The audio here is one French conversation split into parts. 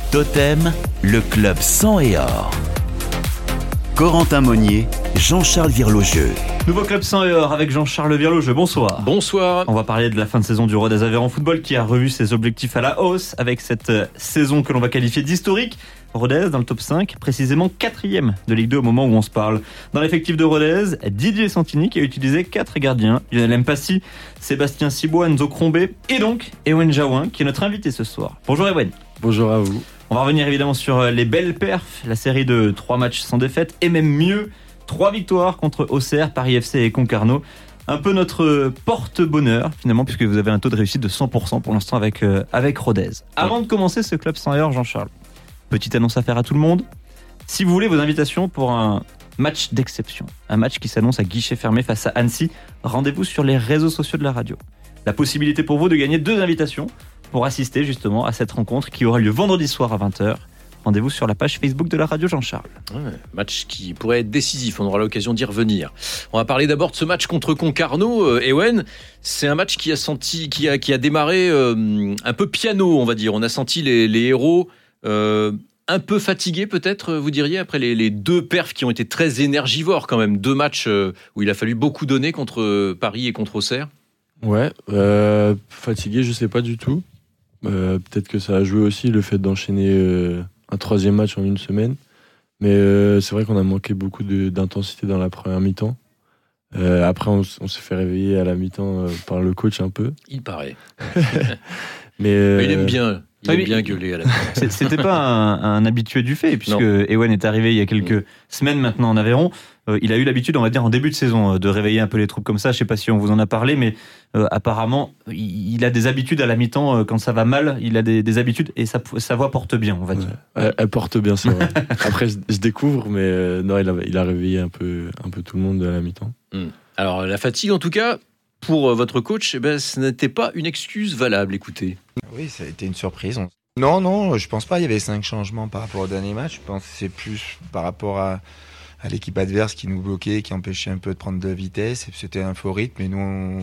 Totem, le club sang et or. Corentin Monnier, Jean-Charles Virlogeux. Nouveau club sang et or avec Jean-Charles Virlogeux. Bonsoir. Bonsoir. On va parler de la fin de saison du Rodez Aveyron Football qui a revu ses objectifs à la hausse avec cette saison que l'on va qualifier d'historique. Rodez dans le top 5, précisément 4e de Ligue 2 au moment où on se parle. Dans l'effectif de Rodez, Didier Santini qui a utilisé 4 gardiens. Lionel Mpassi, Sébastien Cibois, Enzo Crombé et donc Ewen Jaouin qui est notre invité ce soir. Bonjour Ewen. Bonjour à vous. On va revenir évidemment sur les belles perfs, la série de 3 matchs sans défaite et même mieux, 3 victoires contre Auxerre, Paris FC et Concarneau. Un peu notre porte-bonheur finalement puisque vous avez un taux de réussite de 100% pour l'instant avec Rodez. Avant de commencer ce club sans heure, Jean-Charles, petite annonce à faire à tout le monde. Si vous voulez vos invitations pour un match d'exception, un match qui s'annonce à guichet fermé face à Annecy, rendez-vous sur les réseaux sociaux de la radio. La possibilité pour vous de gagner 2 invitations pour assister justement à cette rencontre qui aura lieu vendredi soir à 20h. Rendez-vous sur la page Facebook de la radio Jean-Charles. Ouais, match qui pourrait être décisif, on aura l'occasion d'y revenir. On va parler d'abord de ce match contre Concarneau. Ewen, c'est un match qui a démarré un peu piano, on va dire. On a senti les héros un peu fatigués peut-être, vous diriez, après les 2 perfs qui ont été très énergivores quand même. 2 matchs où il a fallu beaucoup donner contre Paris et contre Auxerre. Ouais, fatigué, je sais pas du tout. Peut-être que ça a joué aussi le fait d'enchaîner un 3e match en une semaine. Mais c'est vrai qu'on a manqué beaucoup d'intensité dans la première mi-temps. Après, on s'est fait réveiller à la mi-temps par le coach un peu. Il paraît. Mais il aime bien. Il aime bien gueuler à la mi-temps. C'était pas un habitué du fait, puisque Ewen est arrivé il y a quelques semaines maintenant en Aveyron. Il a eu l'habitude, on va dire, en début de saison, de réveiller un peu les troupes comme ça. Je sais pas si on vous en a parlé, mais apparemment, il a des habitudes à la mi-temps. Quand ça va mal, il a des habitudes et sa voix porte bien, on va dire. Elle porte bien, c'est vrai. Après, je découvre, mais non, il a réveillé un peu tout le monde à la mi-temps. Alors, la fatigue, en tout cas, pour votre coach, ce n'était pas une excuse valable, écoutez. Oui, ça a été une surprise. Non, je pense pas. Il y avait 5 changements par rapport au dernier match. Je pense que c'est plus par rapport à l'équipe adverse qui nous bloquait, qui empêchait un peu de prendre de vitesse. Et c'était un faux rythme. Et nous,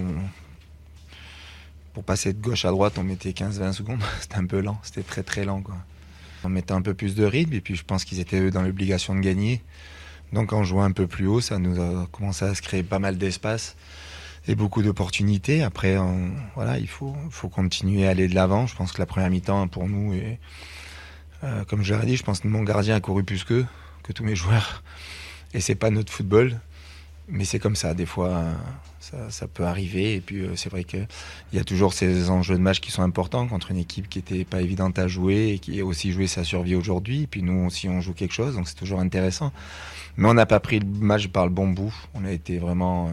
pour passer de gauche à droite, on mettait 15-20 secondes. C'était un peu lent. C'était très très lent, quoi. On mettait un peu plus de rythme. Et puis je pense qu'ils étaient eux dans l'obligation de gagner. Donc en jouant un peu plus haut, ça nous a commencé à se créer pas mal d'espace et beaucoup d'opportunités. Après, voilà, il faut continuer à aller de l'avant. Je pense que la première mi-temps pour nous, et comme je l'ai dit, je pense que mon gardien a couru plus que tous mes joueurs. Et c'est pas notre football, mais c'est comme ça. Des fois, ça peut arriver. Et puis c'est vrai qu'il y a toujours ces enjeux de match qui sont importants contre une équipe qui était pas évidente à jouer et qui a aussi joué sa survie aujourd'hui. Et puis nous aussi, on joue quelque chose, donc c'est toujours intéressant. Mais on n'a pas pris le match par le bon bout. On a été vraiment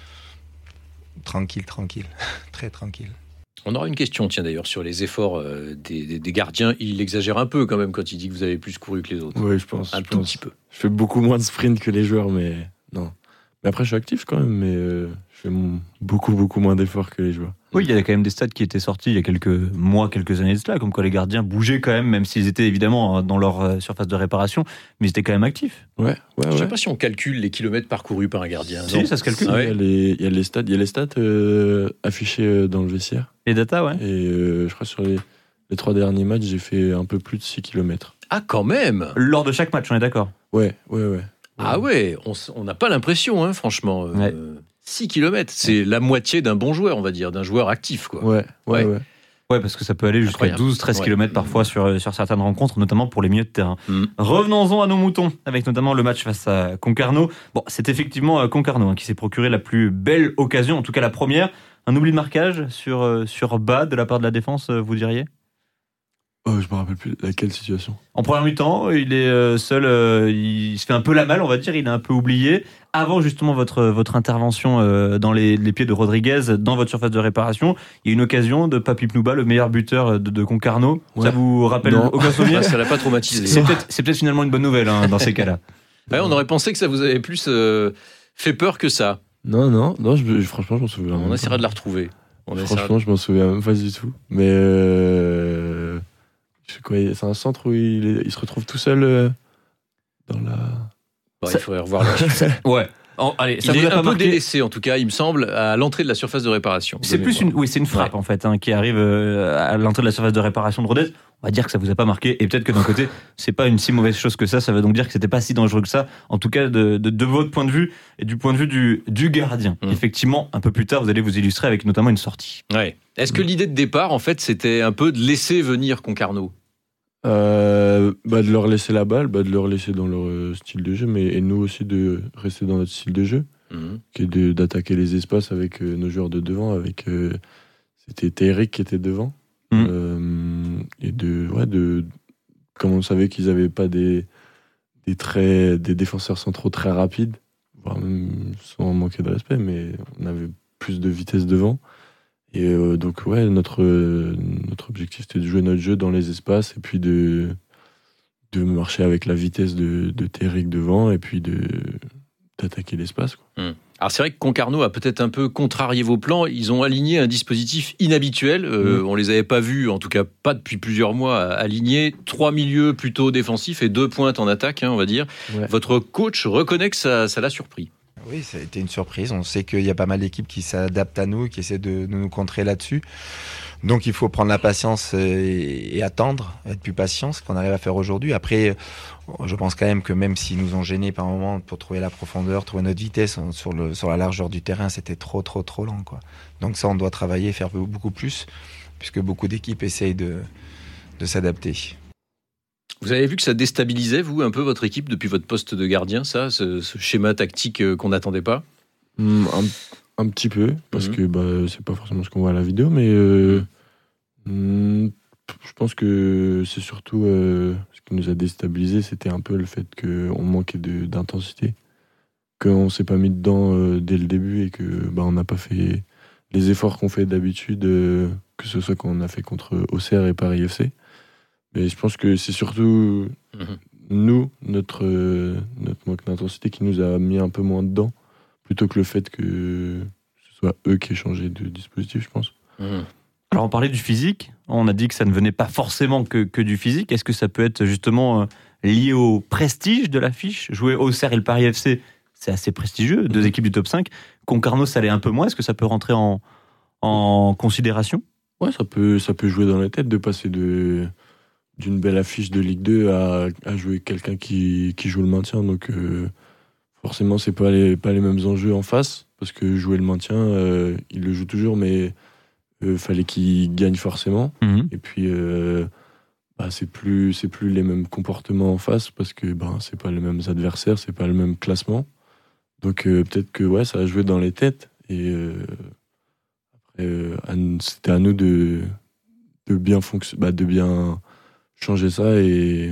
tranquille, très tranquille. On aura une question, tiens d'ailleurs, sur les efforts des gardiens. Il exagère un peu quand même quand il dit que vous avez plus couru que les autres. Oui, je pense. Petit peu. Je fais beaucoup moins de sprint que les joueurs, mais non. Mais après, je suis actif quand même, mais je fais beaucoup moins d'efforts que les joueurs. Oui, il y a quand même des stats qui étaient sortis il y a quelques mois, quelques années de cela, comme quoi les gardiens bougeaient quand même s'ils étaient évidemment dans leur surface de réparation, mais ils étaient quand même actifs. Ouais. Je sais pas si on calcule les kilomètres parcourus par un gardien. Si, ça se calcule. Ah ouais. Il y a les stats affichées dans le vestiaire. Les datas, ouais. Et je crois sur les 3 derniers matchs, j'ai fait un peu plus de 6 km. Ah, quand même. Lors de chaque match, on est d'accord. Ouais. Ah ouais, on n'a pas l'impression, franchement. Ouais. 6 km, c'est la moitié d'un bon joueur, on va dire, d'un joueur actif, quoi. Ouais. Ouais, parce que ça peut aller jusqu'à 12-13 km parfois sur certaines rencontres, notamment pour les milieux de terrain. Revenons-en à nos moutons, avec notamment le match face à Concarneau. Bon, c'est effectivement Concarneau qui s'est procuré la plus belle occasion, en tout cas la première. Un oubli de marquage sur bas de la part de la défense, vous diriez ? Je me rappelle plus laquelle situation. En première mi-temps, il est seul, il se fait un peu la malle, on va dire, il est un peu oublié. Avant justement votre intervention dans les pieds de Rodriguez, dans votre surface de réparation, il y a une occasion de Papi Pnouba, le meilleur buteur de Concarneau. Ouais. Ça vous rappelle aucun souvenir ? Ça l'a pas traumatisé. C'est peut-être finalement une bonne nouvelle dans ces cas-là. Ouais, on aurait pensé que ça vous avait plus fait peur que ça. Non, franchement, je m'en souviens. On essaiera de la retrouver. Franchement, je m'en souviens même pas du tout. Mais c'est un centre où il se retrouve tout seul dans la... Il faudrait revoir Ouais. Allez, ça Il vous est a pas un peu marqué délaissé, en tout cas, il me semble, à l'entrée de la surface de réparation. C'est plus c'est une frappe en fait qui arrive à l'entrée de la surface de réparation de Rodez. On va dire que ça vous a pas marqué et peut-être que d'un côté c'est pas une si mauvaise chose que ça. Ça veut donc dire que c'était pas si dangereux que ça. En tout cas de votre point de vue et du point de vue du gardien. Effectivement, un peu plus tard vous allez vous illustrer avec notamment une sortie. Ouais. Est-ce que l'idée de départ en fait c'était un peu de laisser venir Concarneau? De leur laisser la balle, de leur laisser dans leur style de jeu, et nous aussi de rester dans notre style de jeu, qui est d'attaquer les espaces avec nos joueurs de devant, c'était Eric qui était devant, et comme on savait qu'ils n'avaient pas des défenseurs centraux très rapides, voire même sans manquer de respect, mais on avait plus de vitesse devant. Et donc notre objectif c'était de jouer notre jeu dans les espaces et puis de marcher avec la vitesse de Terrick devant et puis d'attaquer l'espace, quoi. Alors c'est vrai que Concarneau a peut-être un peu contrarié vos plans. Ils ont aligné un dispositif inhabituel. On les avait pas vus, en tout cas pas depuis plusieurs mois, aligner 3 milieux plutôt défensifs et 2 pointes en attaque, on va dire. Ouais. Votre coach reconnaît que ça l'a surpris. Oui, ça a été une surprise. On sait qu'il y a pas mal d'équipes qui s'adaptent à nous, qui essaient de nous contrer là-dessus. Donc il faut prendre la patience et attendre, être plus patient, ce qu'on arrive à faire aujourd'hui. Après, je pense quand même que même s'ils nous ont gênés par moment pour trouver la profondeur, trouver notre vitesse sur la largeur du terrain, c'était trop lent, quoi. Donc ça, on doit travailler, faire beaucoup plus, puisque beaucoup d'équipes essayent de s'adapter. Vous avez vu que ça déstabilisait, vous, un peu votre équipe depuis votre poste de gardien, ça, ce schéma tactique qu'on n'attendait pas? Un petit peu, parce que c'est pas forcément ce qu'on voit à la vidéo, mais je pense que c'est surtout ce qui nous a déstabilisé, c'était un peu le fait qu'on manquait d'intensité, qu'on s'est pas mis dedans dès le début et que on n'a pas fait les efforts qu'on fait d'habitude, que ce soit qu'on a fait contre Auxerre et Paris FC. Mais je pense que c'est surtout nous, notre manque d'intensité qui nous a mis un peu moins dedans, plutôt que le fait que ce soit eux qui aient changé de dispositif, je pense. Alors on parlait du physique, on a dit que ça ne venait pas forcément que du physique. Est-ce que ça peut être justement lié au prestige de l'affiche? Jouer Auxerre et le Paris FC, c'est assez prestigieux, 2 équipes du top 5. Concarneau, ça l'est un peu moins. Est-ce que ça peut rentrer en considération? Ouais, ça peut jouer dans la tête de passer d'une belle affiche de Ligue 2 à jouer quelqu'un qui joue le maintien. Donc forcément, c'est pas les mêmes enjeux en face, parce que jouer le maintien, il le joue toujours, mais fallait qu'il gagne forcément. Et puis c'est plus les mêmes comportements en face, parce que c'est pas les mêmes adversaires, c'est pas le même classement. Donc peut-être que ça a joué dans les têtes. Et après, c'était à nous de bien de bien changer ça et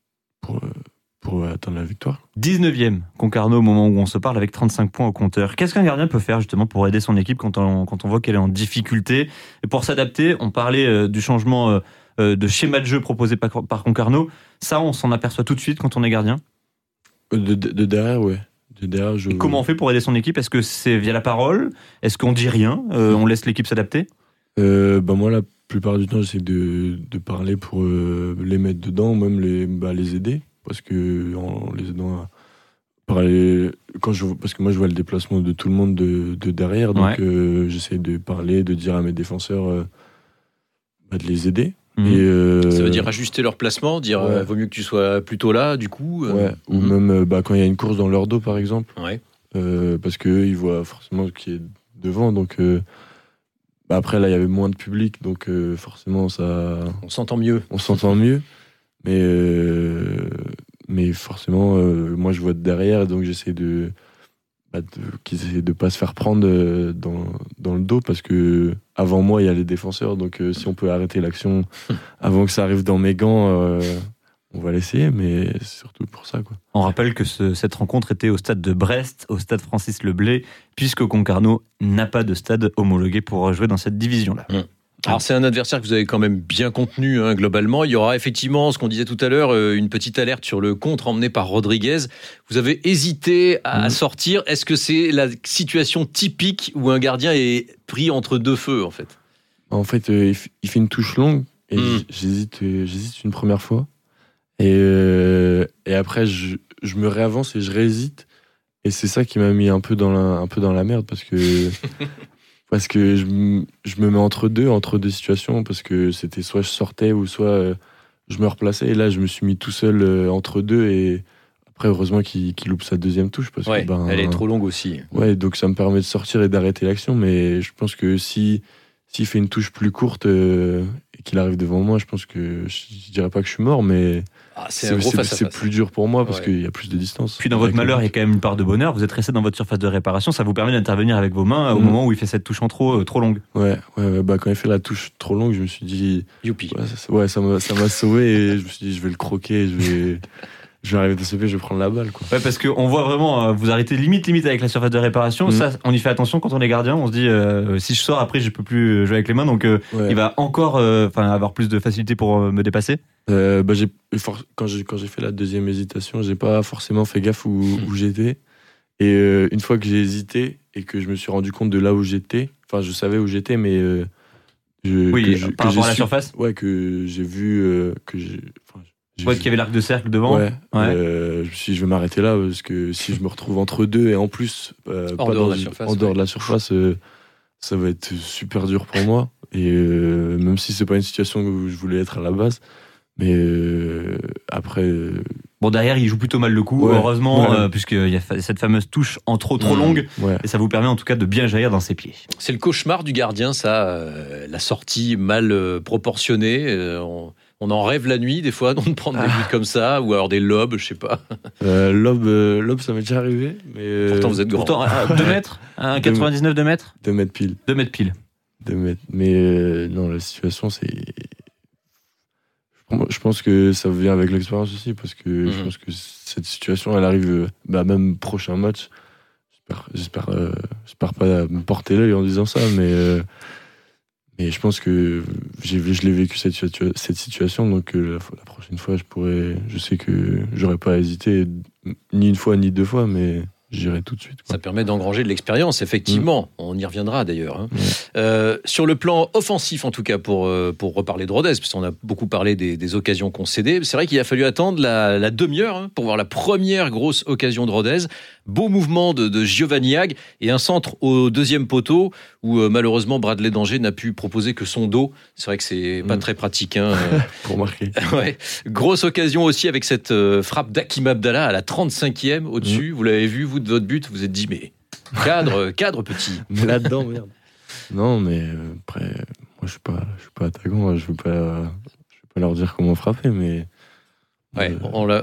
pour atteindre la victoire. 19e, Concarneau au moment où on se parle, avec 35 points au compteur. Qu'est-ce qu'un gardien peut faire justement pour aider son équipe quand on voit qu'elle est en difficulté? Et pour s'adapter, on parlait du changement de schéma de jeu proposé par Concarneau. Ça, on s'en aperçoit tout de suite quand on est gardien? De derrière, ouais. De derrière, Et comment on fait pour aider son équipe? Est-ce que c'est via la parole? Est-ce qu'on dit rien? On laisse l'équipe s'adapter? Moi, la plupart du temps, j'essaie de parler pour les mettre dedans, même les aider. Parce que en les aidant à parler, parce que moi je vois le déplacement de tout le monde de derrière, donc j'essaie de parler, de dire à mes défenseurs de les aider. Et, ça veut dire ajuster leur placement, dire vaut mieux que tu sois plutôt là, du coup. Ou même quand il y a une course dans leur dos, par exemple, parce qu'eux ils voient forcément ce qui est devant, donc après là il y avait moins de public, donc forcément on s'entend mieux. Mais forcément, moi je vois de derrière, donc j'essaie qu'ils essaient de pas se faire prendre dans le dos, parce que avant moi il y a les défenseurs, donc si on peut arrêter l'action avant que ça arrive dans mes gants, on va l'essayer, mais c'est surtout pour ça, quoi. On rappelle que cette rencontre était au stade de Brest, au stade Francis Leblay, puisque Concarneau n'a pas de stade homologué pour jouer dans cette division-là. Alors c'est un adversaire que vous avez quand même bien contenu, globalement. Il y aura effectivement, ce qu'on disait tout à l'heure, une petite alerte sur le contre emmené par Rodriguez. Vous avez hésité à sortir. Est-ce que c'est la situation typique où un gardien est pris entre 2 feux, en fait? En fait, il fait une touche longue et j'hésite une première fois. Et après, je me réavance et je réhésite. Et c'est ça qui m'a mis un peu dans la merde parce que je me mets entre deux situations parce que c'était soit je sortais ou soit je me replaçais. Et là, je me suis mis tout seul entre deux et après, heureusement qu'il loupe sa deuxième touche parce que elle est trop longue aussi. Ouais, donc ça me permet de sortir et d'arrêter l'action. Mais je pense que s'il fait une touche plus courte et qu'il arrive devant moi, je pense que je dirais pas que je suis mort, mais c'est plus dur pour moi parce qu'il y a plus de distance. Puis dans votre malheur, il y a quand même une part de bonheur. Vous êtes resté dans votre surface de réparation. Ça vous permet d'intervenir avec vos mains au moment où il fait cette touche en trop longue. Ouais. Quand il fait la touche trop longue, je me suis dit... Youpi. Ça m'a sauvé et je me suis dit, je vais le croquer, je vais arriver de CP, je vais prendre la balle, quoi. Ouais, parce qu'on voit vraiment, vous arrêtez limite avec la surface de réparation. Ça, on y fait attention quand on est gardien. On se dit, si je sors après, je peux plus jouer avec les mains. Donc, il va encore avoir plus de facilité pour me dépasser. Quand j'ai fait la deuxième hésitation, j'ai pas forcément fait gaffe où j'étais. Et une fois que j'ai hésité et que je me suis rendu compte de là où j'étais, enfin, je savais où j'étais, mais par rapport à la surface. Ouais, que j'ai vu qu'il y avait l'arc de cercle devant. Je me suis dit, je vais m'arrêter là parce que si je me retrouve entre deux et en plus en dehors de la surface, ça va être super dur pour moi. Et même si c'est pas une situation où je voulais être à la base, mais après. Bon, derrière, il joue plutôt mal le coup, heureusement, puisqu'il y a cette fameuse touche en trop longue, et ça vous permet en tout cas de bien jaillir dans ses pieds. C'est le cauchemar du gardien, ça, la sortie mal proportionnée. On en rêve la nuit, des fois, de prendre des buts comme ça, ou alors des lobes, je sais pas. Lobe, ça m'est déjà arrivé. Mais pourtant, vous êtes grand. Pourtant, 2 mètres 1,99 2 mètres 2 mètres pile. 2 mètres pile. 2 mètres. Mais non, la situation, c'est... Je pense que ça vient avec l'expérience aussi, parce que je pense que cette situation, elle arrive même prochain match. J'espère pas me porter l'œil en disant ça, mais je pense que je l'ai vécu cette situation, donc la prochaine fois, je sais que j'aurais pas hésité ni une fois ni deux fois, mais j'irai tout de suite, quoi. Ça permet d'engranger de l'expérience, effectivement. On y reviendra d'ailleurs. Sur le plan offensif, en tout cas, pour reparler de Rodez, parce qu'on a beaucoup parlé des occasions concédées. C'est vrai qu'il a fallu attendre la demi-heure pour voir la première grosse occasion de Rodez. Beau mouvement de Giovanni Hag et un centre au deuxième poteau où malheureusement Bradley Danger n'a pu proposer que son dos. C'est vrai que c'est pas très pratique. Pour marquer. Ouais. Grosse occasion aussi avec cette frappe d'Hakim Abdallah à la 35e au-dessus. Vous l'avez vu, vous, de votre but, vous êtes dit, mais cadre petit. Mais là-dedans, merde. Non, mais après, moi je suis pas attaquant, je veux pas leur dire comment frapper, mais... Ouais,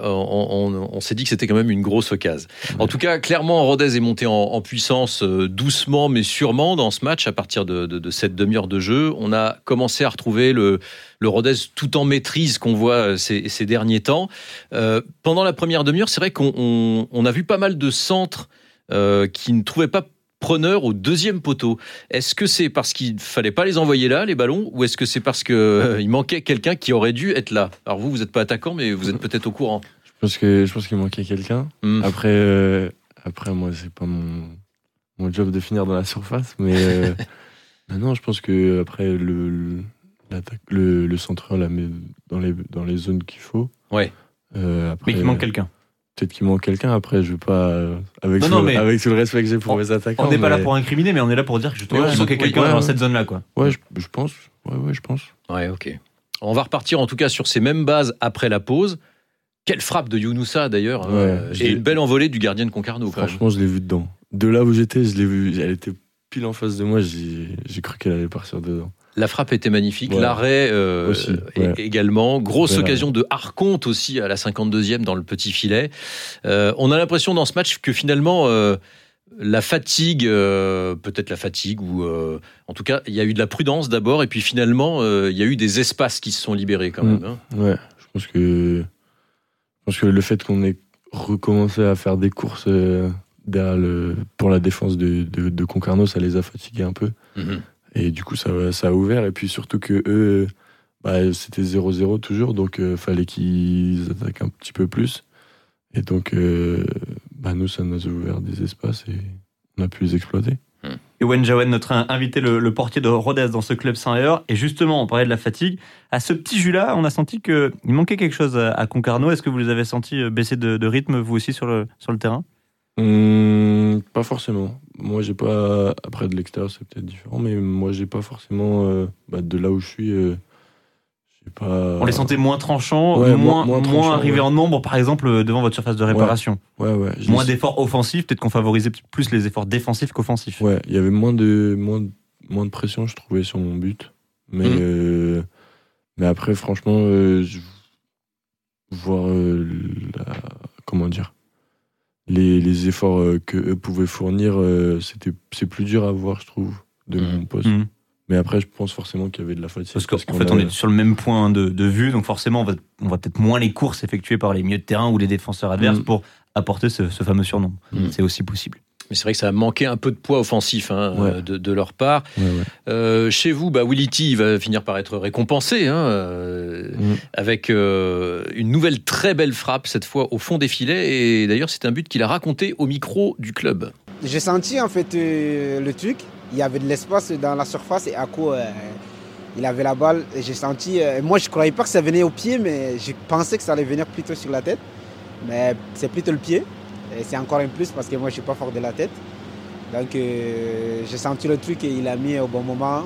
on s'est dit que c'était quand même une grosse occasion. En tout cas, clairement, Rodez est monté en puissance doucement mais sûrement dans ce match à partir de cette demi-heure de jeu. On a commencé à retrouver le Rodez tout en maîtrise qu'on voit ces derniers temps. Pendant la première demi-heure, c'est vrai qu'on a vu pas mal de centres qui ne trouvaient pas preneur au deuxième poteau. Est-ce que c'est parce qu'il fallait pas les envoyer là, les ballons, ou est-ce que c'est parce que il manquait quelqu'un qui aurait dû être là? Alors vous n'êtes pas attaquant, mais vous êtes peut-être au courant. Je pense qu'il manquait quelqu'un. Après, moi, c'est pas mon job de finir dans la surface, mais non, je pense que après le centreur la met dans les zones qu'il faut. Ouais. Mais il manque quelqu'un. Peut-être qu'il manque quelqu'un, après je veux pas avec tout le respect que j'ai pour mes attaquants. On n'est pas là pour incriminer, mais on est là pour dire que justement il manquait quelqu'un dans cette zone-là, quoi. Ouais, je pense. Ouais, je pense. Ouais, ok. On va repartir en tout cas sur ces mêmes bases après la pause. Quelle frappe de Younoussa d'ailleurs, et une belle envolée du gardien de Concarneau. Franchement, je l'ai vu dedans. De là où j'étais, je l'ai vu. Elle était pile en face de moi. J'ai cru qu'elle allait partir dedans. La frappe était magnifique, l'arrêt aussi, également. Grosse occasion de Arconte aussi à la 52e dans le petit filet. On a l'impression dans ce match que finalement la fatigue, peut-être la fatigue, ou en tout cas il y a eu de la prudence d'abord, et puis finalement il y a eu des espaces qui se sont libérés quand même. Ouais, je pense que le fait qu'on ait recommencé à faire des courses pour la défense de Concarneau, ça les a fatigués un peu. Et du coup, ça a ouvert. Et puis surtout que eux, c'était 0-0 toujours, donc fallait qu'ils attaquent un petit peu plus. Et donc, nous, ça nous a ouvert des espaces et on a pu les exploiter. Ewen Jawen, notre invité, le portier de Rodez dans ce club Saint-Héor. Et justement, on parlait de la fatigue. À ce petit jus-là, on a senti qu'il manquait quelque chose à Concarneau. Est-ce que vous les avez sentis baisser de rythme, vous aussi, sur le terrain ? Pas forcément. Moi, j'ai pas. Après, de l'extérieur, c'est peut-être différent, mais moi, j'ai pas forcément. De là où je suis, j'ai pas. On les sentait moins tranchants, Ouais, moins tranchants, arrivés ouais. en nombre, par exemple, devant votre surface de réparation. Ouais. Moins d'efforts offensifs, peut-être qu'on favorisait plus les efforts défensifs qu'offensifs. Ouais, il y avait moins de pression, je trouvais, sur mon but. Mais après, franchement, voir comment dire, les efforts que eux pouvaient fournir, c'est plus dur à voir, je trouve, de mon poste. Mais après, je pense forcément qu'il y avait de la fatigue. Parce qu'en fait, on est sur le même point de vue, donc forcément, on va peut-être moins les courses effectuées par les milieux de terrain ou les défenseurs adverses pour apporter ce fameux surnom. C'est aussi possible. Mais c'est vrai que ça a manqué un peu de poids offensif de leur part. Ouais. Chez vous, Willy T va finir par être récompensé avec une nouvelle très belle frappe, cette fois au fond des filets. Et d'ailleurs, c'est un but qu'il a raconté au micro du club. J'ai senti en fait le truc. Il y avait de l'espace dans la surface et Ako, il avait la balle. Et j'ai senti. Moi, je ne croyais pas que ça venait au pied, mais je pensais que ça allait venir plutôt sur la tête. Mais c'est plutôt le pied. Et c'est encore un plus parce que moi je suis pas fort de la tête. Donc j'ai senti le truc et il a mis au bon moment,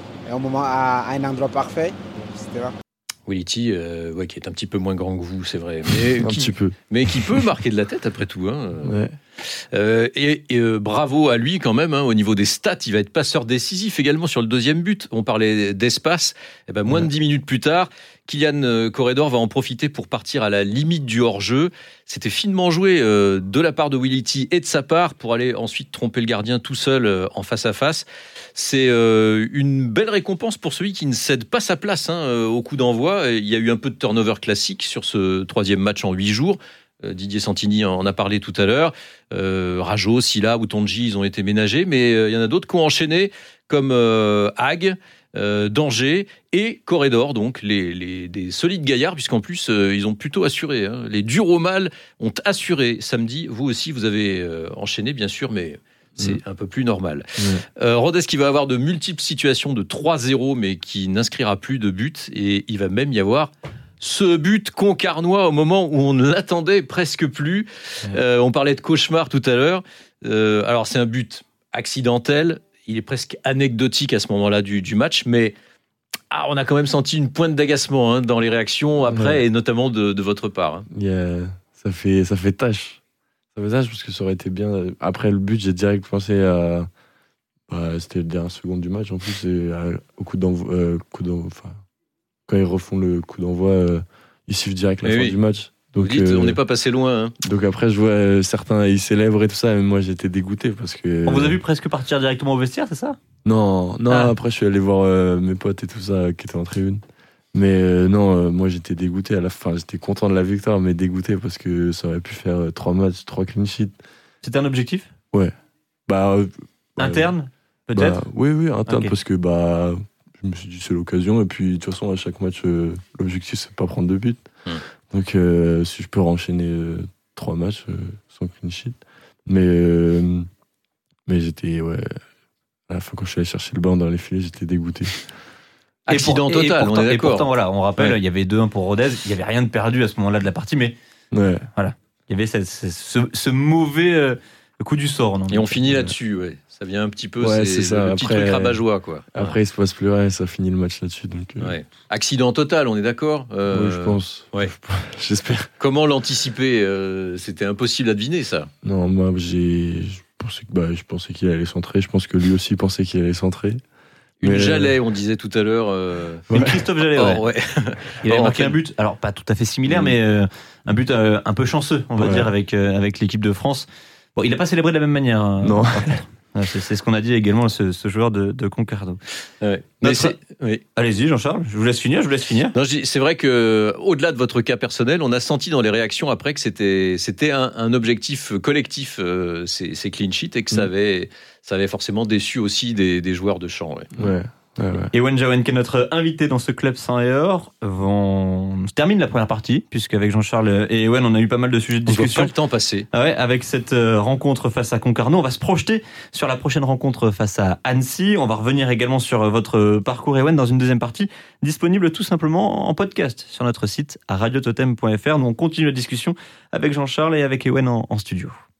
à un endroit parfait. C'était là. Willy T, qui est un petit peu moins grand que vous, c'est vrai. Mais qui peut marquer de la tête après tout. Ouais. Et bravo à lui quand même, au niveau des stats, il va être passeur décisif également sur le deuxième but. On parlait d'espace, moins de 10 minutes plus tard, Kylian Corredor va en profiter pour partir à la limite du hors-jeu. C'était finement joué de la part de Willy T et de sa part pour aller ensuite tromper le gardien tout seul en face à face. C'est une belle récompense pour celui qui ne cède pas sa place au coup d'envoi. Il y a eu un peu de turnover classique sur ce troisième match en 8 jours. Didier Santini en a parlé tout à l'heure. Rajo, Silla ou Tonji, ils ont été ménagés, mais il y en a d'autres qui ont enchaîné, comme Hague, Danger et Corredor, donc des solides gaillards, puisqu'en plus ils ont plutôt assuré. Les durs au mal ont assuré samedi. Vous aussi, vous avez enchaîné, bien sûr, mais c'est un peu plus normal. Rodez qui va avoir de multiples situations de 3-0, mais qui n'inscrira plus de but, et il va même y avoir ce but concarnois au moment où on ne l'attendait presque plus. On parlait de cauchemar tout à l'heure. Alors c'est un but accidentel, il est presque anecdotique à ce moment-là du match, mais on a quand même senti une pointe d'agacement dans les réactions après, et notamment de votre part. Ça fait tâche. Ça fait tâche parce que ça aurait été bien. Après le but, j'ai direct pensé à... c'était le dernier seconde du match en plus, au coup d'envoi. Quand ils refont le coup d'envoi, ils suivent direct la fin du match. Donc, on n'est pas passé loin. Donc après, je vois certains, ils célèbrent et tout ça, mais moi j'étais dégoûté parce que... On vous a vu presque partir directement au vestiaire, c'est ça ? Non, après je suis allé voir mes potes et tout ça qui étaient en tribune. Mais moi j'étais dégoûté à la fin. J'étais content de la victoire, mais dégoûté parce que ça aurait pu faire 3 matchs, 3 clean sheets. C'était un objectif ? Ouais. Interne, peut-être ? Oui, interne, parce que je me suis dit c'est l'occasion, et puis de toute façon à chaque match l'objectif c'est de pas prendre de but. Donc si je peux renchaîner 3 matchs sans clean sheet. Mais j'étais à la fin quand je suis allé chercher le ballon dans les filets, j'étais dégoûté. Accident total, on est d'accord. Et pourtant voilà, on rappelle, il y avait 2-1 pour Rodez, il y avait rien de perdu à ce moment-là de la partie, mais voilà, il y avait ce mauvais coup du sort. Et on finit là-dessus, ça vient un petit peu, c'est ça. Le petit truc rabat-joie, quoi. Après, il se passe plus rien, ça finit le match là-dessus. Donc, Accident total, on est d'accord. Oui, je pense. J'espère. Comment l'anticiper ? C'était impossible à deviner, ça. Non, moi, je pensais qu'il allait centrer. Je pense que lui aussi pensait qu'il allait centrer. Une Jallet, on disait tout à l'heure. Une Christophe Jallet, Il avait marqué un but, alors pas tout à fait similaire, mais un but un peu chanceux, on va dire, avec l'équipe de France. Bon, il n'a pas célébré de la même manière. Non. C'est ce qu'on a dit également, ce joueur de Concarneau. Allez-y, Jean-Charles, je vous laisse finir. Non, c'est vrai que, au-delà de votre cas personnel, on a senti dans les réactions après que c'était un objectif collectif, ces clean sheets, et que ça avait forcément déçu aussi des joueurs de champ. Ewen Jawen, qui est notre invité dans ce club 100 et or, se termine la première partie, puisqu'avec Jean-Charles et Ewen, on a eu pas mal de sujets de discussion. On voit pas le temps passer. Avec cette rencontre face à Concarneau, on va se projeter sur la prochaine rencontre face à Annecy. On va revenir également sur votre parcours, Ewen, dans une deuxième partie, disponible tout simplement en podcast sur notre site radiototem.fr. Nous on continue la discussion avec Jean-Charles et avec Ewen en studio.